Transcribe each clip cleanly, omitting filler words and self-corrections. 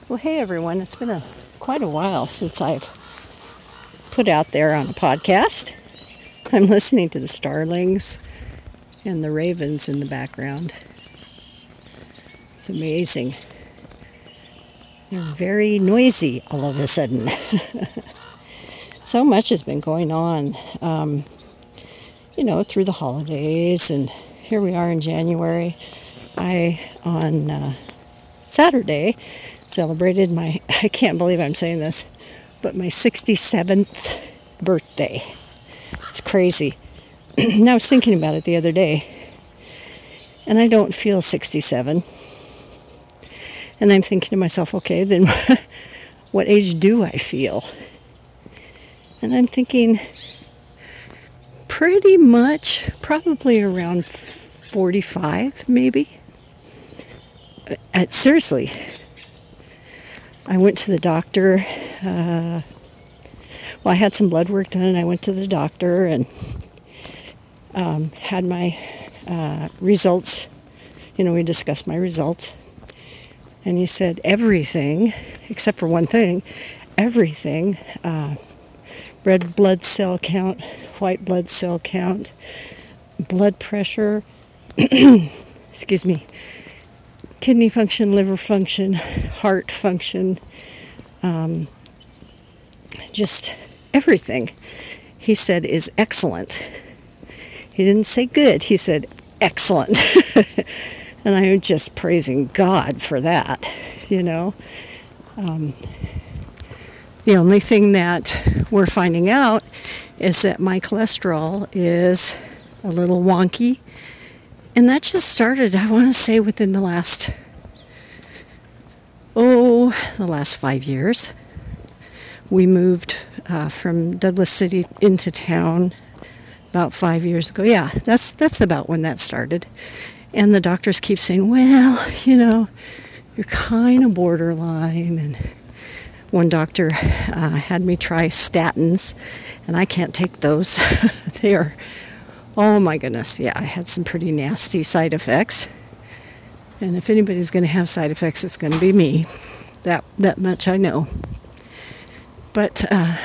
Well, hey everyone, it's been quite a while since I've put out there on a podcast. I'm listening to the starlings and the ravens in the background. It's amazing. They're very noisy all of a sudden. So much has been going on, through the holidays, and here we are in January. On Saturday, celebrated I can't believe I'm saying this, but my 67th birthday. It's crazy. And I was thinking about it the other day, and I don't feel 67. And I'm thinking to myself, okay, then what age do I feel? And I'm thinking pretty much probably around 45, maybe. Seriously, I went to the doctor. I had some blood work done, and I went to the doctor and had my results. We discussed my results. And he said everything, except for one thing, everything, red blood cell count, white blood cell count, blood pressure, excuse me, kidney function, liver function, heart function, just everything, he said, is excellent. He didn't say good, he said excellent. And I'm just praising God for that, The only thing that we're finding out is that my cholesterol is a little wonky. And that just started, I want to say, within the last 5 years. We moved from Douglas City into town about 5 years ago. Yeah, that's about when that started. And the doctors keep saying, well, you're kind of borderline. And one doctor had me try statins, and I can't take those. They are, oh my goodness, yeah, I had some pretty nasty side effects. And if anybody's going to have side effects, it's going to be me. That much I know. But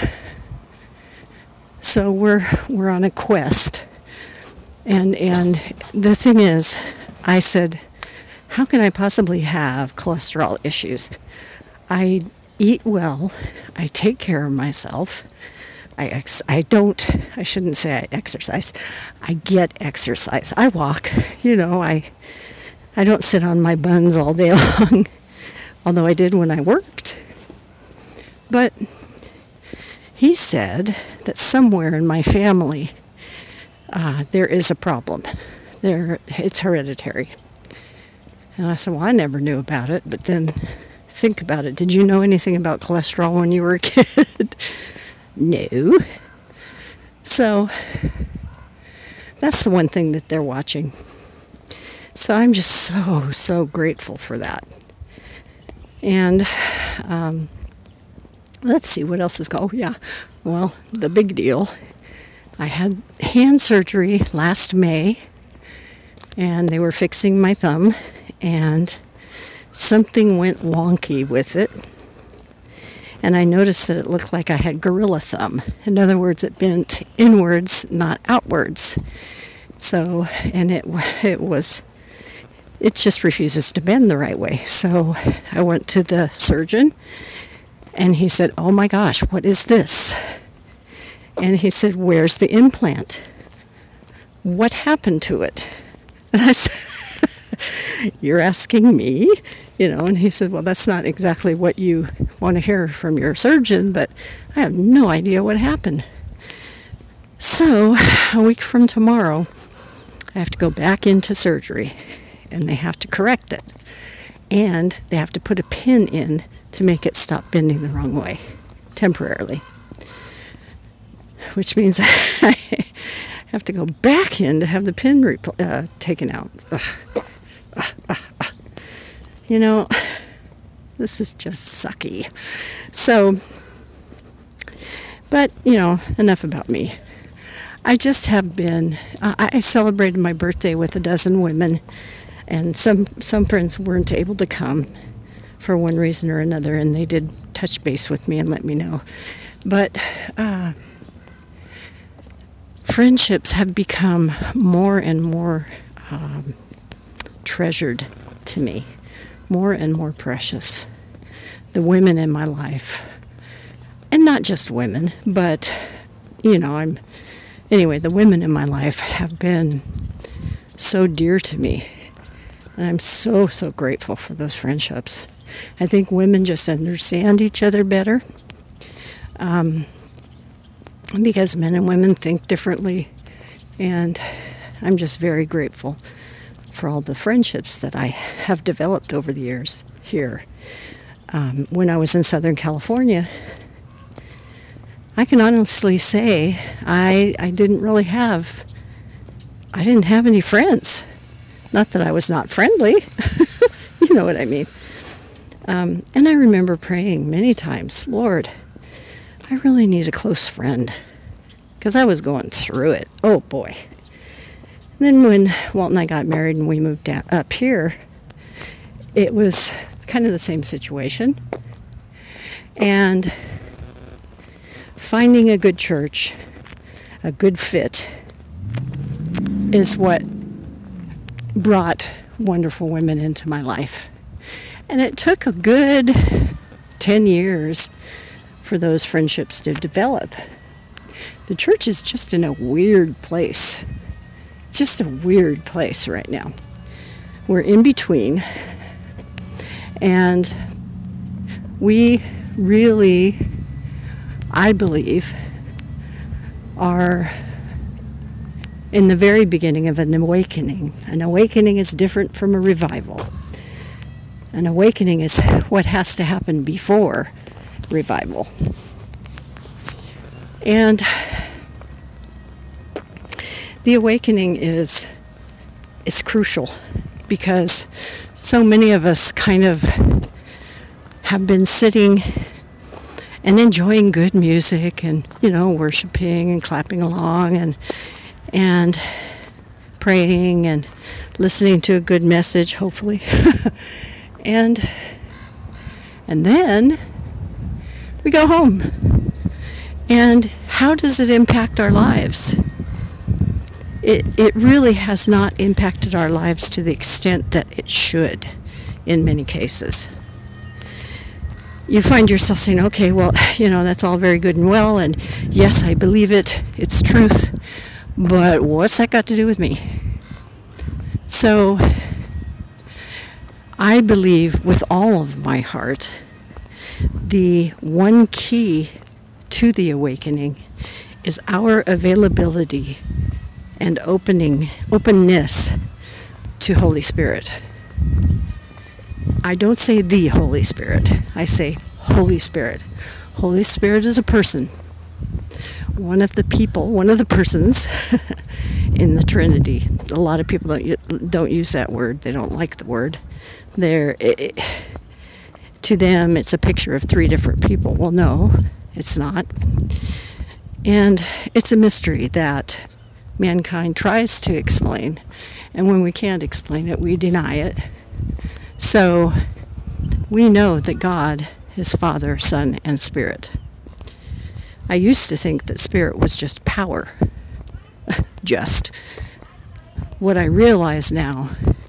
so we're on a quest. And the thing is, I said, how can I possibly have cholesterol issues? I eat well. I take care of myself. I shouldn't say I exercise. I get exercise. I walk. I don't sit on my buns all day long, although I did when I worked. But he said that somewhere in my family, there is a problem. It's hereditary. And I said, well, I never knew about it, but then think about it. Did you know anything about cholesterol when you were a kid? No. So that's the one thing that they're watching. So I'm just so grateful for that. And let's see what else is going. Oh yeah, well, the big deal. I had hand surgery last May, and they were fixing my thumb, and something went wonky with it. And I noticed that it looked like I had gorilla thumb. In other words, it bent inwards, not outwards. So, and it just refuses to bend the right way. So I went to the surgeon, and he said, oh my gosh, what is this? And he said, where's the implant? What happened to it? And I said, you're asking me? And he said, well, that's not exactly what you want to hear from your surgeon, but I have no idea what happened. So a week from tomorrow, I have to go back into surgery, and they have to correct it. And they have to put a pin in to make it stop bending the wrong way, temporarily. Which means I have to go back in to have the pin taken out. This is just sucky. So, but, enough about me. I just have been, I celebrated my birthday with a dozen women, and some friends weren't able to come. for one reason or another, and they did touch base with me and let me know. But friendships have become more and more treasured to me, more and more precious. The women in my life, and not just women, but anyway, the women in my life have been so dear to me, and I'm so grateful for those friendships. I think women just understand each other better, because men and women think differently, and I'm just very grateful for all the friendships that I have developed over the years here. When I was in Southern California, I can honestly say I didn't have any friends. Not that I was not friendly, you know what I mean. And I remember praying many times, Lord, I really need a close friend, because I was going through it. Oh boy. And then when Walt and I got married and we moved up here, it was kind of the same situation. And finding a good church, a good fit, is what brought wonderful women into my life. And it took a good 10 years for those friendships to develop. The church is just in a weird place. Just a weird place right now. We're in between. And we really, I believe, are in the very beginning of an awakening. An awakening is different from a revival. An awakening is what has to happen before revival. And the awakening is crucial, because so many of us kind of have been sitting and enjoying good music and, worshiping and clapping along and praying and listening to a good message, hopefully. and then we go home. And how does it impact our lives? It really has not impacted our lives to the extent that it should in many cases. You find yourself saying, okay, well, that's all very good and well, and yes, I believe it, it's truth, but what's that got to do with me? So I believe with all of my heart, the one key to the awakening is our availability and openness to Holy Spirit. I don't say the Holy Spirit. I say Holy Spirit. Holy Spirit is a person. One of the persons in the Trinity. A lot of people don't use that word. They don't like the word. To them, it's a picture of three different people. Well, no, it's not. And it's a mystery that mankind tries to explain. And when we can't explain it, we deny it. So we know that God is Father, Son, and Spirit. I used to think that Spirit was just power. Just. What I realize now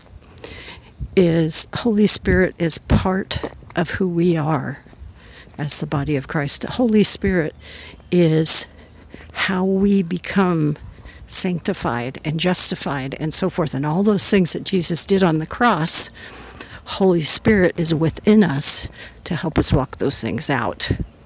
is Holy Spirit is part of who we are as the body of Christ. Holy Spirit is how we become sanctified and justified and so forth, and all those things that Jesus did on the cross. Holy Spirit is within us to help us walk those things out.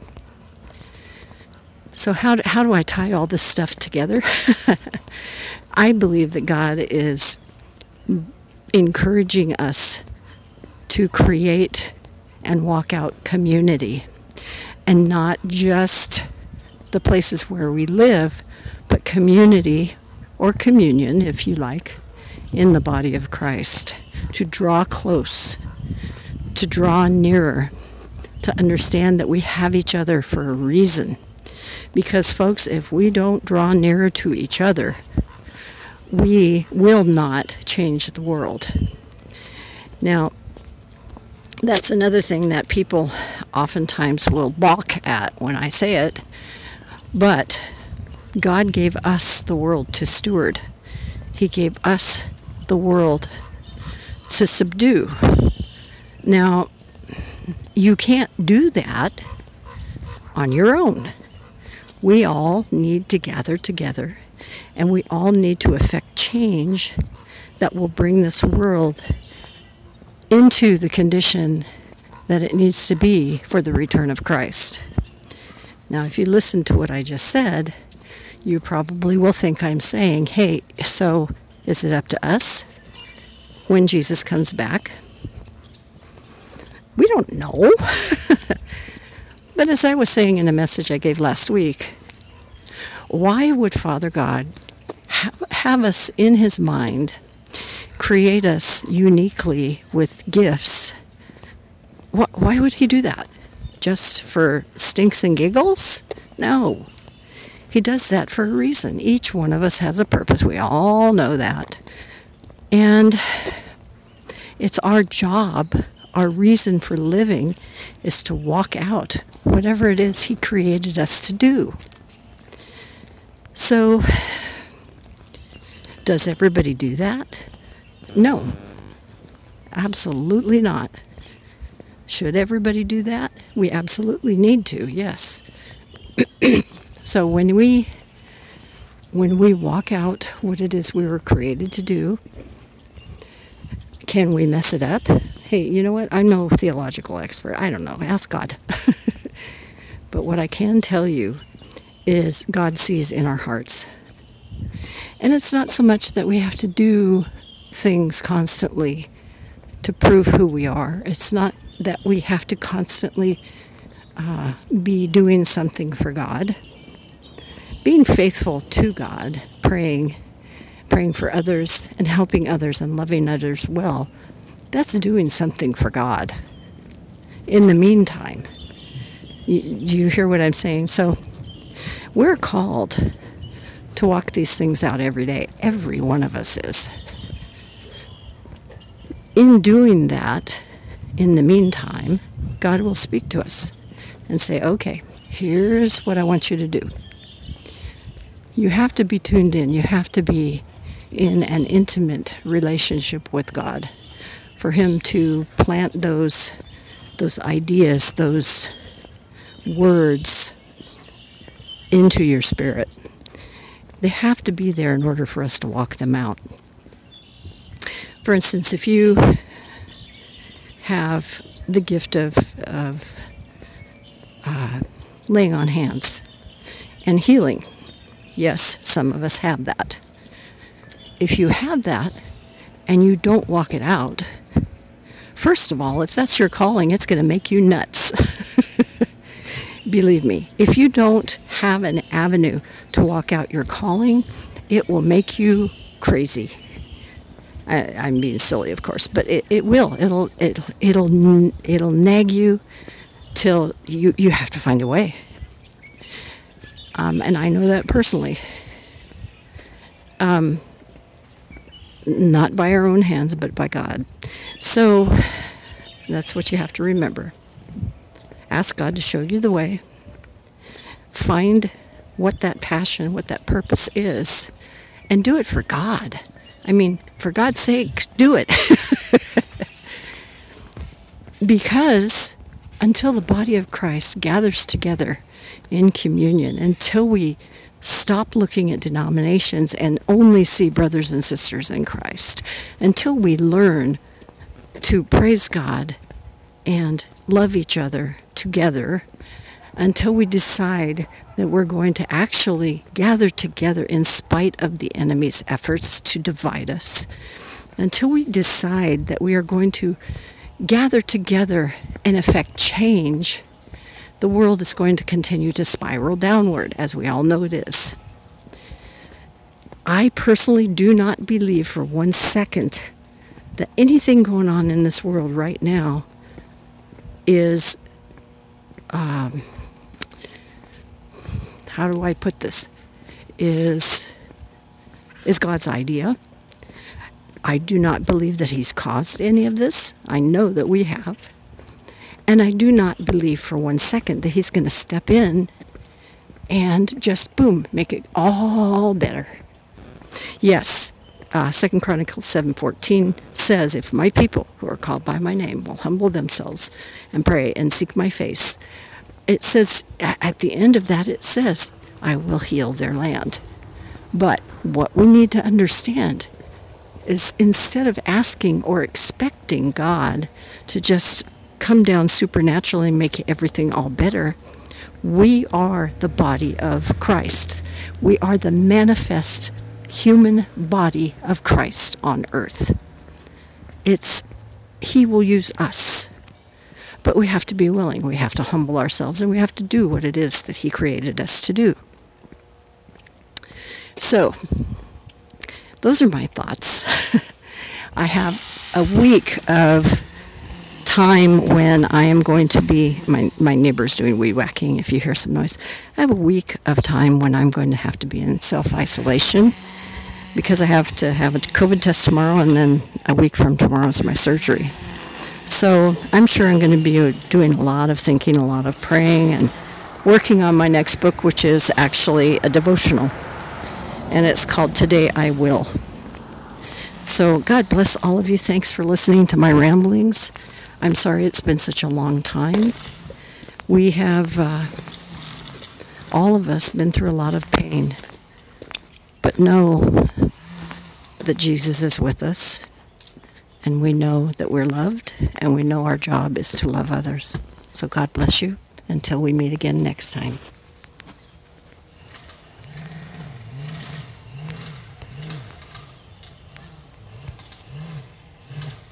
So how do I tie all this stuff together? I believe that God is encouraging us to create and walk out community, and not just the places where we live, but community or communion, if you like, in the body of Christ. To draw close, to draw nearer, to understand that we have each other for a reason. Because, folks, if we don't draw nearer to each other, we will not change the world. Now, That's another thing that people oftentimes will balk at when I say it, but God gave us the world to steward. He gave us the world to subdue. Now, you can't do that on your own. We all need to gather together, and we all need to effect change that will bring this world into the condition that it needs to be for the return of Christ. Now, if you listen to what I just said, you probably will think I'm saying, hey, so is it up to us when Jesus comes back? We don't know. But as I was saying in a message I gave last week, why would Father God have us in his mind, create us uniquely with gifts? Why would he do that? Just for stinks and giggles? No. He does that for a reason. Each one of us has a purpose. We all know that. And it's our job, our reason for living, is to walk out whatever it is he created us to do. So, does everybody do that? No, absolutely not. Should everybody do that? We absolutely need to, yes. So when we walk out what it is we were created to do, can we mess it up? Hey, you know what? I'm no theological expert. I don't know. Ask God. But what I can tell you is God sees in our hearts. And it's not so much that we have to do things constantly to prove who we are. It's not that we have to constantly be doing something for God. Being faithful to God, praying for others and helping others and loving others well, that's doing something for God. In the meantime, do you hear what I'm saying? So we're called to walk these things out every day. Every one of us is. In doing that, in the meantime, God will speak to us and say, okay, here's what I want you to do. You have to be tuned in. You have to be in an intimate relationship with God for him to plant those ideas, those words into your spirit. They have to be there in order for us to walk them out. For instance, if you have the gift of laying on hands and healing, yes, some of us have that. If you have that and you don't walk it out, first of all, if that's your calling, it's going to make you nuts. Believe me, if you don't have an avenue to walk out your calling, it will make you crazy. I'm being silly, of course, but it will. It'll nag you till you have to find a way. And I know that personally. Not by our own hands, but by God. So that's what you have to remember. Ask God to show you the way. Find what that passion, what that purpose is, and do it for God. I mean, for God's sake, do it. Because until the body of Christ gathers together in communion, until we stop looking at denominations and only see brothers and sisters in Christ, until we learn to praise God and love each other together, until we decide that we're going to actually gather together in spite of the enemy's efforts to divide us, until we decide that we are going to gather together and effect change, the world is going to continue to spiral downward, as we all know it is. I personally do not believe for 1 second that anything going on in this world right now is, how do I put this, is God's idea. I do not believe that he's caused any of this. I know that we have. And I do not believe for one second that he's going to step in and just, boom, make it all better. Yes, 2 Chronicles 7:14 says, if my people who are called by my name will humble themselves and pray and seek my face, it says, at the end of that, it says, I will heal their land. But what we need to understand is instead of asking or expecting God to just come down supernaturally and make everything all better, we are the body of Christ. We are the manifest human body of Christ on earth. He will use us. But we have to be willing. We have to humble ourselves, and we have to do what it is that he created us to do. So, those are my thoughts. I have a week of time when I am going to be, my neighbor's doing weed whacking if you hear some noise. I have a week of time when I'm going to have to be in self-isolation because I have to have a COVID test tomorrow, and then a week from tomorrow is my surgery. So I'm sure I'm going to be doing a lot of thinking, a lot of praying, and working on my next book, which is actually a devotional. And it's called Today I Will. So God bless all of you. Thanks for listening to my ramblings. I'm sorry it's been such a long time. We have, all of us, been through a lot of pain. But know that Jesus is with us. And we know that we're loved, and we know our job is to love others. So God bless you until we meet again next time.